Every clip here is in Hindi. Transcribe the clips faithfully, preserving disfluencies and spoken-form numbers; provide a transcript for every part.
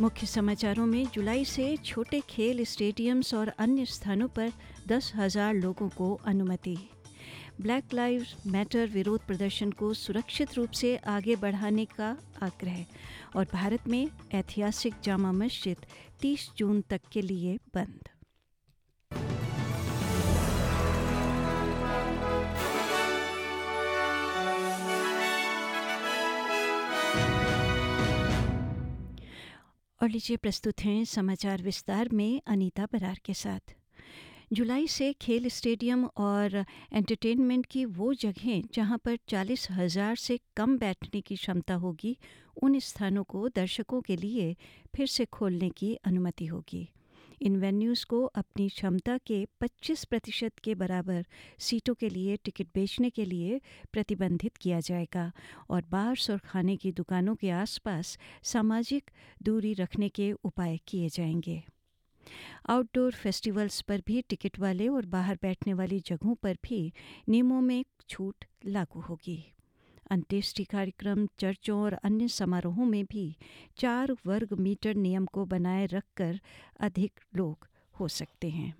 मुख्य समाचारों में जुलाई से छोटे खेल स्टेडियम्स और अन्य स्थानों पर दस हज़ार लोगों को अनुमति। ब्लैक लाइव्स मैटर विरोध प्रदर्शन को सुरक्षित रूप से आगे बढ़ाने का आग्रह। और भारत में ऐतिहासिक जामा मस्जिद तीस जून तक के लिए बंद। और लीजिए प्रस्तुत हैं समाचार विस्तार में अनीता बरार के साथ। जुलाई से खेल स्टेडियम और एंटरटेनमेंट की वो जगहें जहां पर चालीस हज़ार से कम बैठने की क्षमता होगी, उन स्थानों को दर्शकों के लिए फिर से खोलने की अनुमति होगी। इन वेन्यूज़ को अपनी क्षमता के पच्चीस प्रतिशत के बराबर सीटों के लिए टिकट बेचने के लिए प्रतिबंधित किया जाएगा और बार्स और खाने की दुकानों के आसपास सामाजिक दूरी रखने के उपाय किए जाएंगे। आउटडोर फेस्टिवल्स पर भी टिकट वाले और बाहर बैठने वाली जगहों पर भी नियमों में छूट लागू होगी। अंत्येष्टि कार्यक्रम, चर्चों और अन्य समारोहों में भी चार वर्ग मीटर नियम को बनाए रखकर अधिक लोग हो सकते हैं।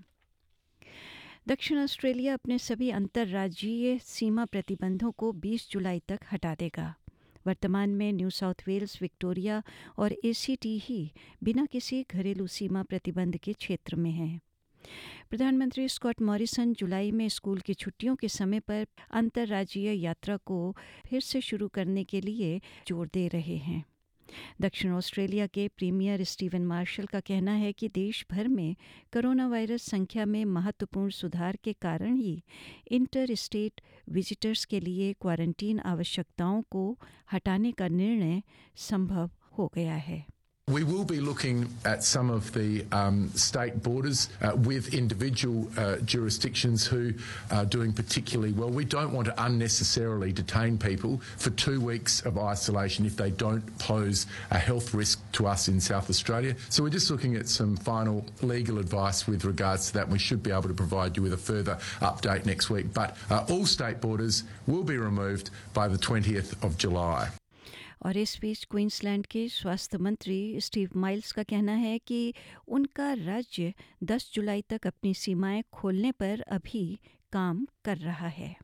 दक्षिण ऑस्ट्रेलिया अपने सभी अंतर्राज्यीय सीमा प्रतिबंधों को बीस जुलाई तक हटा देगा। वर्तमान में न्यू साउथ वेल्स, विक्टोरिया और एसीटी ही बिना किसी घरेलू सीमा प्रतिबंध के क्षेत्र में हैं। प्रधानमंत्री स्कॉट मॉरिसन जुलाई में स्कूल की छुट्टियों के समय पर अंतर्राज्यीय यात्रा को फिर से शुरू करने के लिए जोर दे रहे हैं। दक्षिण ऑस्ट्रेलिया के प्रीमियर स्टीवन मार्शल का कहना है कि देश भर में कोरोना वायरस संख्या में महत्वपूर्ण सुधार के कारण ही इंटर स्टेट विजिटर्स के लिए क्वारंटीन आवश्यकताओं को हटाने का निर्णय संभव हो गया है। We will be looking at some of the um, state borders uh, with individual uh, jurisdictions who are doing particularly well. We don't want to unnecessarily detain people for two weeks of isolation if they don't pose a health risk to us in South Australia. So we're just looking at some final legal advice with regards to that, and we should be able to provide you with a further update next week. But uh, all state borders will be removed by the twentieth of July. और इस बीच क्वींसलैंड के स्वास्थ्य मंत्री स्टीव माइल्स का कहना है कि उनका राज्य दस जुलाई तक अपनी सीमाएं खोलने पर अभी काम कर रहा है।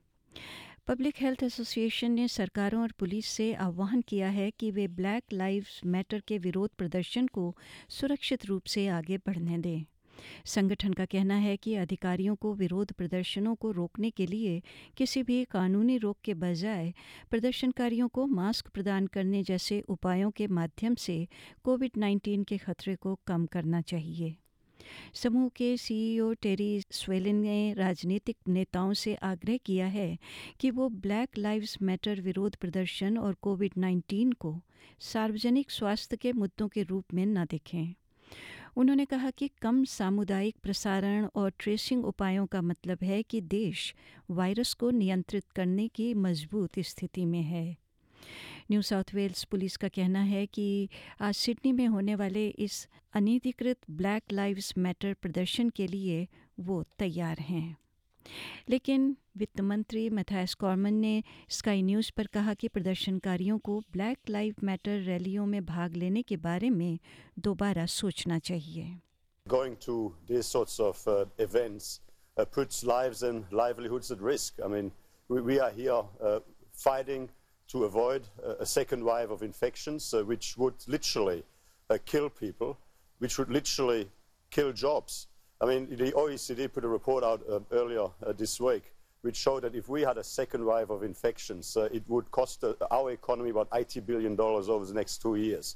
पब्लिक हेल्थ एसोसिएशन ने सरकारों और पुलिस से आह्वान किया है कि वे ब्लैक लाइव्स मैटर के विरोध प्रदर्शन को सुरक्षित रूप से आगे बढ़ने दें। संगठन का कहना है कि अधिकारियों को विरोध प्रदर्शनों को रोकने के लिए किसी भी कानूनी रोक के बजाय प्रदर्शनकारियों को मास्क प्रदान करने जैसे उपायों के माध्यम से कोविड नाइन्टीन के खतरे को कम करना चाहिए। समूह के सीईओ टेरी स्वेलिन ने राजनीतिक नेताओं से आग्रह किया है कि वो ब्लैक लाइव्स मैटर विरोध प्रदर्शन और कोविड नाइन्टीन को सार्वजनिक स्वास्थ्य के मुद्दों के रूप में न देखें। उन्होंने कहा कि कम सामुदायिक प्रसारण और ट्रेसिंग उपायों का मतलब है कि देश वायरस को नियंत्रित करने की मजबूत स्थिति में है। न्यू साउथ वेल्स पुलिस का कहना है कि आज सिडनी में होने वाले इस अनधिकृत ब्लैक लाइव्स मैटर प्रदर्शन के लिए वो तैयार हैं। लेकिन वित्त मंत्री मैथायस कॉर्मन ने स्काई न्यूज़ पर कहा कि प्रदर्शनकारियों को ब्लैक लाइव मैटर रैलियों में भाग लेने के बारे में दोबारा सोचना चाहिए। Going to these sorts of uh, events uh, puts lives and livelihoods at risk. I mean, we, we are here uh, fighting to avoid uh, a second wave of infections, uh, which would literally uh, kill people, which would literally kill jobs. I mean, the O E C D put a report out uh, earlier uh, this week which showed that if we had a second wave of infections, uh, it would cost uh, our economy about eighty billion dollars over the next two years.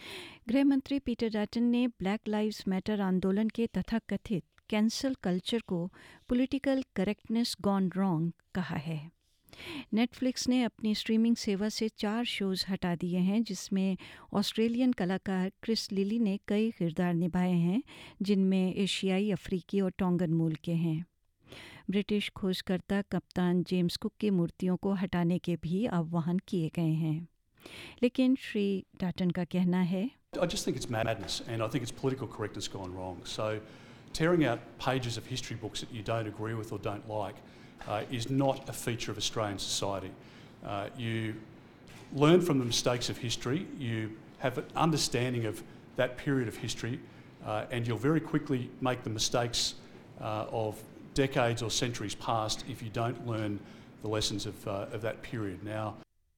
गृह मंत्री पीटर डटन ने ब्लैक लाइव्स मैटर आंदोलन के तथाकथित कैंसल कल्चर को पॉलिटिकल करेक्टनेस गॉन रॉन्ग कहा है। नेटफ्लिक्स ने अपनी स्ट्रीमिंग सेवा से चार शोज हटा दिए हैं, जिसमें ऑस्ट्रेलियन कलाकार क्रिस लिली ने कई किरदार निभाए हैं, जिनमें एशियाई, अफ्रीकी और टोंगन मूल के हैं। ब्रिटिश खोजकर्ता कप्तान जेम्स कुक की मूर्तियों को हटाने के भी आह्वान किए गए हैं। लेकिन श्री डाटन का कहना है, I just think it's madness, and I think it's political correctness gone wrong. So tearing out pages of history books that you don't agree with or don't like uh, is not a feature of Australian society. Uh, you learn from the mistakes of history, you have an understanding of that period of history, uh, and you'll very quickly make the mistakes uh, of decades or centuries past if you don't learn the lessons of, uh, of that period. Now,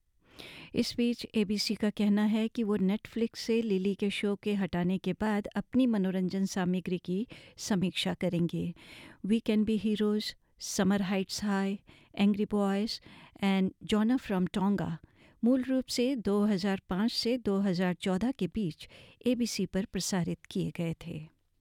इस बीच एबीसी का कहना है कि वो नेटफ्लिक्स से लिली के शो के हटाने के बाद अपनी मनोरंजन सामग्री की समीक्षा करेंगे। We Can Be Heroes, Summer Heights High, Angry Boys and Jonah from Tonga मूल रूप से दो हज़ार पाँच से दो हज़ार चौदह के बीच एबीसी पर प्रसारित किए गए थे।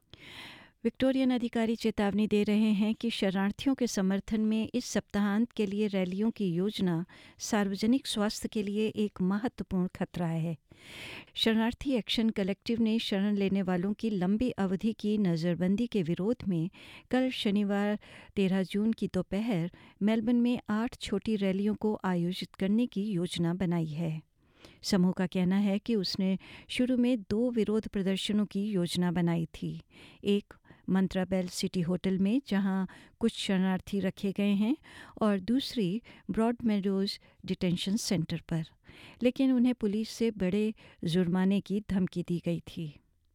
विक्टोरियन अधिकारी चेतावनी दे रहे हैं कि शरणार्थियों के समर्थन में इस सप्ताहांत के लिए रैलियों की योजना सार्वजनिक स्वास्थ्य के लिए एक महत्वपूर्ण खतरा है। शरणार्थी एक्शन कलेक्टिव ने शरण लेने वालों की लंबी अवधि की नज़रबंदी के विरोध में कल शनिवार तेरह जून की दोपहर मेलबर्न में आठ छोटी रैलियों को आयोजित करने की योजना बनाई है। समूह का कहना है कि उसने शुरू में दो विरोध प्रदर्शनों की योजना बनाई थी, एक मंत्रा बेल सिटी होटल में जहां कुछ शरणार्थी रखे गए हैं और दूसरी ब्रॉड मेडोज डिटेंशन सेंटर पर, लेकिन उन्हें पुलिस से बड़े जुर्माने की धमकी दी गई थी।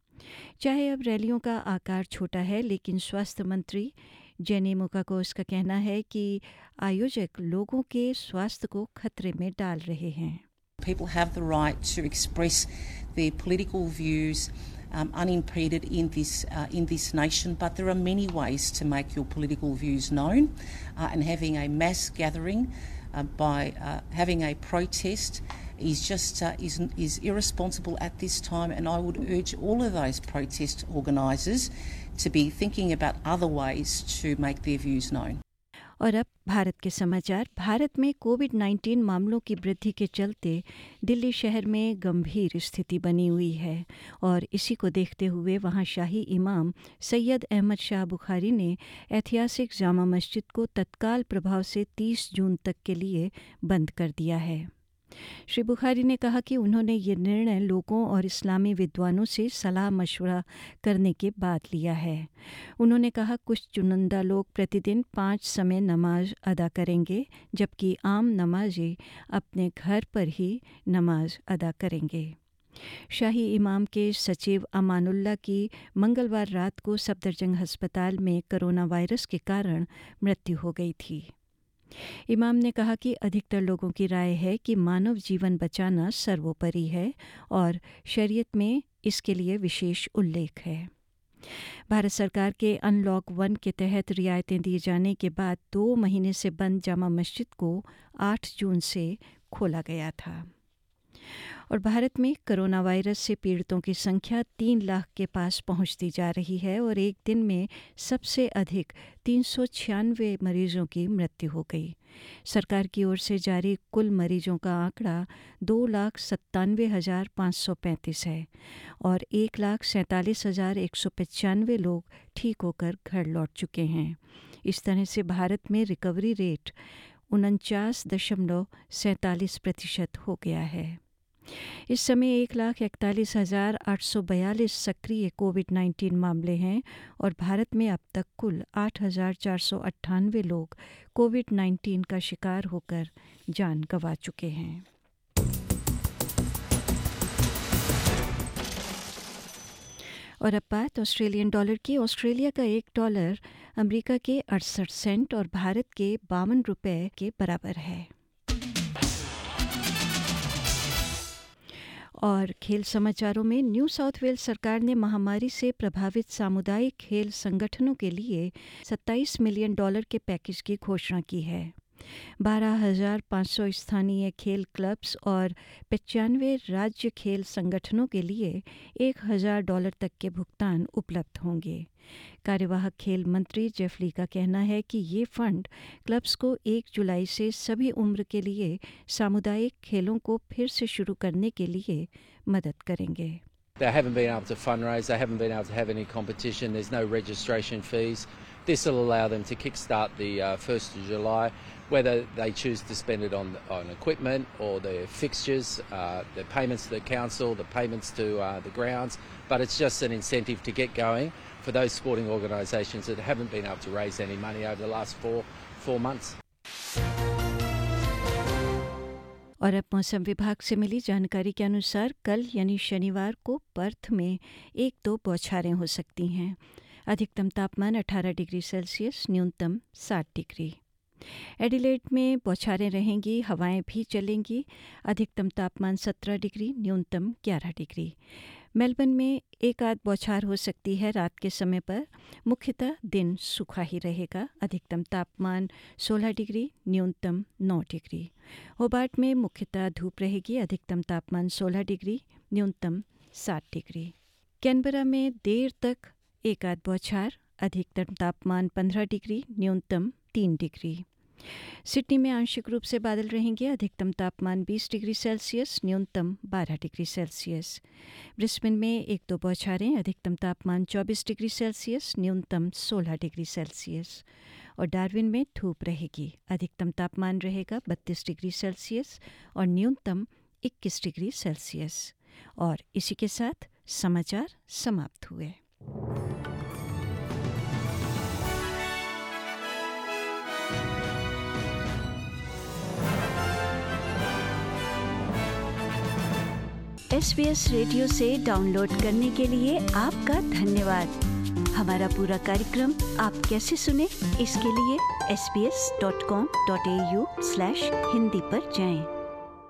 चाहे अब रैलियों का आकार छोटा है, लेकिन स्वास्थ्य मंत्री जेनी मुकाकोस का कहना है कि आयोजक लोगों के स्वास्थ्य को खतरे में डाल रहे हैं। People have the right to express their political views um, unimpeded in this uh, in this nation, but there are many ways to make your political views known, uh, and having a mass gathering uh, by uh, having a protest is just uh, is is irresponsible at this time. And I would urge all of those protest organisers to be thinking about other ways to make their views known. और अब भारत के समाचार। भारत में कोविड नाइन्टीन मामलों की वृद्धि के चलते दिल्ली शहर में गंभीर स्थिति बनी हुई है और इसी को देखते हुए वहां शाही इमाम सैयद अहमद शाह बुखारी ने ऐतिहासिक जामा मस्जिद को तत्काल प्रभाव से तीस जून तक के लिए बंद कर दिया है। श्री बुखारी ने कहा कि उन्होंने ये निर्णय लोगों और इस्लामी विद्वानों से सलाह मशवरा करने के बाद लिया है। उन्होंने कहा कुछ चुनिंदा लोग प्रतिदिन पाँच समय नमाज अदा करेंगे, जबकि आम नमाजी अपने घर पर ही नमाज अदा करेंगे। शाही इमाम के सचिव अमानुल्लाह की मंगलवार रात को सफदरजंग अस्पताल में कोरोना वायरस के कारण मृत्यु हो गई थी। इमाम ने कहा कि अधिकतर लोगों की राय है कि मानव जीवन बचाना सर्वोपरि है और शरीयत में इसके लिए विशेष उल्लेख है। भारत सरकार के अनलॉक वन के तहत रियायतें दिए जाने के बाद दो महीने से बंद जामा मस्जिद को आठ जून से खोला गया था। और भारत में कोरोना वायरस से पीड़ितों की संख्या तीन लाख के पास पहुंचती जा रही है और एक दिन में सबसे अधिक तीन सौ छियानवे मरीजों की मृत्यु हो गई। सरकार की ओर से जारी कुल मरीजों का आंकड़ा दो लाख सत्तानवे हज़ार पाँच सौ पैंतीस है और एक लाख सैंतालीस हज़ार एक सौ पचानवे लोग ठीक होकर घर लौट चुके हैं। इस तरह से भारत में रिकवरी रेट उनचास दशमलव सैंतालीस प्रतिशत हो गया है। इस समय एक लाख इकतालीस हज़ार आठ सौ बयालीस सक्रिय कोविड नाइन्टीन मामले हैं और भारत में अब तक कुल आठ हज़ार चार सौ अट्ठानवे लोग कोविड नाइन्टीन का शिकार होकर जान गंवा चुके हैं। और अब बात ऑस्ट्रेलियन डॉलर की। ऑस्ट्रेलिया का एक डॉलर अमेरिका के अड़सठ सेंट और भारत के बावन रुपये के बराबर है। और खेल समाचारों में न्यू साउथ वेल्स सरकार ने महामारी से प्रभावित सामुदायिक खेल संगठनों के लिए सत्ताईस मिलियन डॉलर के पैकेज की घोषणा की है। बारह हज़ार पाँच सौ स्थानीय खेल क्लब्स और पचानवे राज्य खेल संगठनों के लिए एक हज़ार डॉलर तक के भुगतान उपलब्ध होंगे। कार्यवाहक खेल मंत्री जेफ ली का कहना है कि ये फंड क्लब्स को एक जुलाई से सभी उम्र के लिए सामुदायिक खेलों को फिर से शुरू करने के लिए मदद करेंगे। They haven't been able to fundraise, they haven't been able to have any competition, there's no registration fees. This will allow them to kickstart the uh, first of July, whether they choose to spend it on, on equipment or their fixtures, uh, the payments to the council, the payments to uh, the grounds, but it's just an incentive to get going for those sporting organisations that haven't been able to raise any money over the last four, four months. और अब मौसम विभाग से मिली जानकारी के अनुसार कल यानी शनिवार को पर्थ में एक दो बौछारें हो सकती हैं। अधिकतम तापमान अठारह डिग्री सेल्सियस, न्यूनतम सात डिग्री। एडिलेड में बौछारें रहेंगी, हवाएं भी चलेंगी। अधिकतम तापमान सत्रह डिग्री, न्यूनतम ग्यारह डिग्री। मेलबर्न में एक आध बौछार हो सकती है रात के समय पर। मुख्यतः दिन सूखा ही रहेगा। अधिकतम तापमान सोलह डिग्री, न्यूनतम नौ डिग्री। होबार्ट में मुख्यतः धूप रहेगी। अधिकतम तापमान सोलह डिग्री, न्यूनतम सात डिग्री। कैनबरा में देर तक एक आध बौछार। अधिकतम तापमान पंद्रह डिग्री, न्यूनतम तीन डिग्री। सिडनी में आंशिक रूप से बादल रहेंगे। अधिकतम तापमान बीस डिग्री सेल्सियस, न्यूनतम बारह डिग्री सेल्सियस। ब्रिस्बेन में एक दो बौछारें। अधिकतम तापमान चौबीस डिग्री सेल्सियस, न्यूनतम सोलह डिग्री सेल्सियस। और डार्विन में धूप रहेगी। अधिकतम तापमान रहेगा बत्तीस डिग्री सेल्सियस और न्यूनतम इक्कीस डिग्री सेल्सियस। और इसी के साथ समाचार समाप्त हुए। एस बी एस रेडियो से डाउनलोड करने के लिए आपका धन्यवाद। हमारा पूरा कार्यक्रम आप कैसे सुने, इसके लिए S B S dot com dot A U slash Hindi पर जाएं।